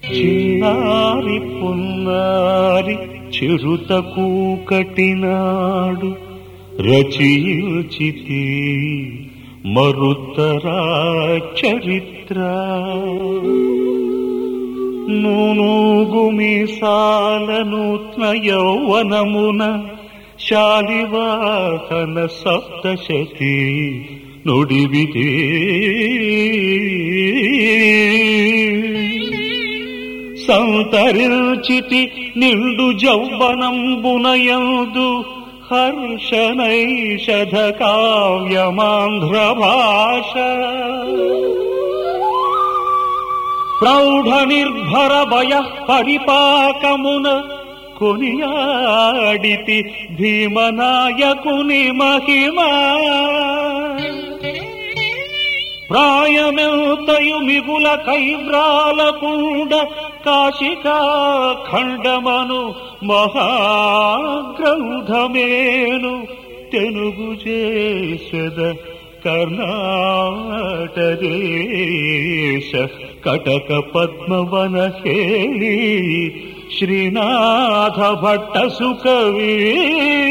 చిన్నారి పున్నారి చిరుత కూకటినాడు రచయించితి మరుత్తరా చరిత్ర. నూనూగుమీసాల నూత్న యౌవనమున శాలివాహన సప్తశతి నుడివితే సంతరించితి నిండు జౌవనంబునయందు హర్షనైషధ కావ్యమాంధ్ర భాష. ప్రౌఢ నిర్భర భయ పరిపాకమున కొనియాడితి భీమనాయకుని మహిమా. ప్రాయమెంతయు మిగుల కైవ్రాలకుండ కాశికా ఖండమను మహాగ్రంథమేను తెనుగు చేసెద కర్ణాటదేశ కటక పద్మవన హేళి శ్రీనాథ భట్ట సుకవి.